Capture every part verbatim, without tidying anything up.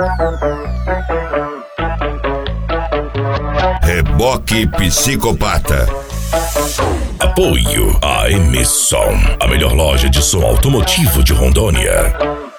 Reboque Psicopata. Apoio a M-Som, a melhor loja de som automotivo de Rondônia.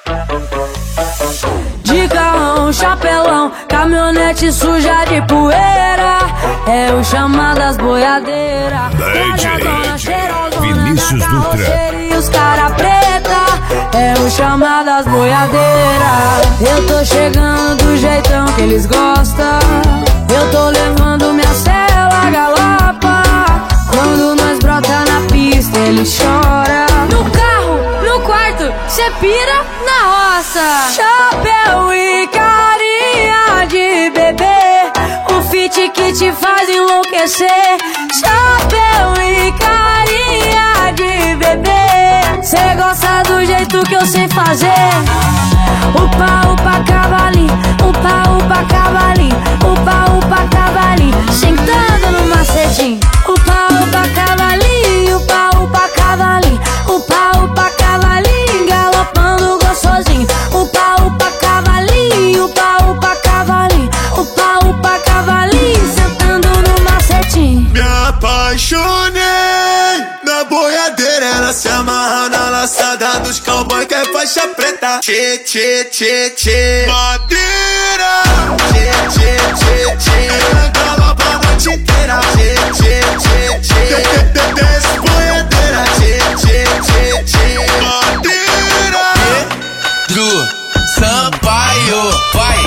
De carrão, chapelão, caminhonete suja de poeira, é o chamado das boiadeiras. D J Vinícius Dutra e os cara preta, é o chamado das boiadeiras. Eu tô chegando do jeitão que eles gostam, eu tô levando minha cela galapa. Quando nós brota na pista, ele chora. No carro, no quarto, cê pira na roça. Chapéu e carinha de bebê, o fit que te faz enlouquecer. Chapéu e carinha de bebê, cê gosta do jeito que eu sei fazer. Upa, upa, cavalinho, upa, upa, cavalinho, upa, upa, cavalinho, sentando no macetinho. Upa, upa, cavalinho, upa, upa, cavalinho, upa, upa, cavalinho, galopando gostosinho. Upa, upa, cavalinho, upa, upa, cavalinho, upa, upa, cavalinho, sentando no macetinho. Me apaixonei na boiadeira, ela se amarra na laçada dos cowboy que é faixa preta. Tchê, tchê, tchê, tchê, madeira. Tchê, tchê, tchê, tchê, ela galopa a noite inteira. Tchê, tchê, tchê, tchê, desce boiadeira. Tchê, tchê, tchê, tchê, madeira. Pedro Sampaio, vai.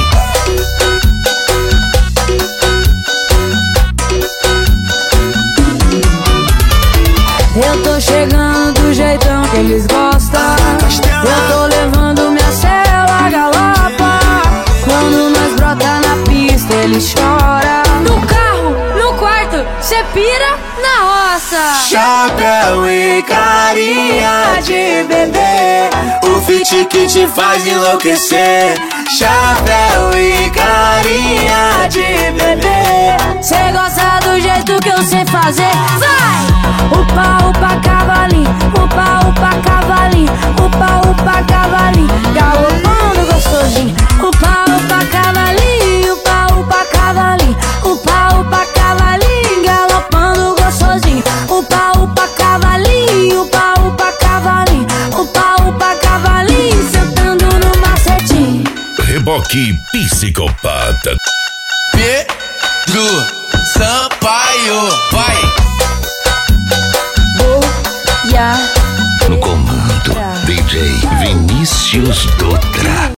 Eu tô chegando do jeitão que eles gostam, eu tô levando minha cela galapa. Quando nós brota na pista, ele chora. No carro, no quarto, cê pira na roça. Chapéu e carinha de bebê, o fit que te faz enlouquecer. Chapéu e carinha de bebê, cê gosta do jeito que eu sei fazer. Vai! Upa, upa, cavalinho, upa, upa, cavalinho, upa, upa, cavalinho, galopando gostosinho. Upa, upa, cavalinho, upa, upa, cavalinho, upa, upa, cavalinho, galopando gostosinho. Upa, upa, cavalinho, upa, upa, cavalinho, upa, upa, cavalinho, sentando no macetinho. Reboque Psicopata. Pedro Sampaio, vai. Yeah. No comando, D J Vinícius Dutra.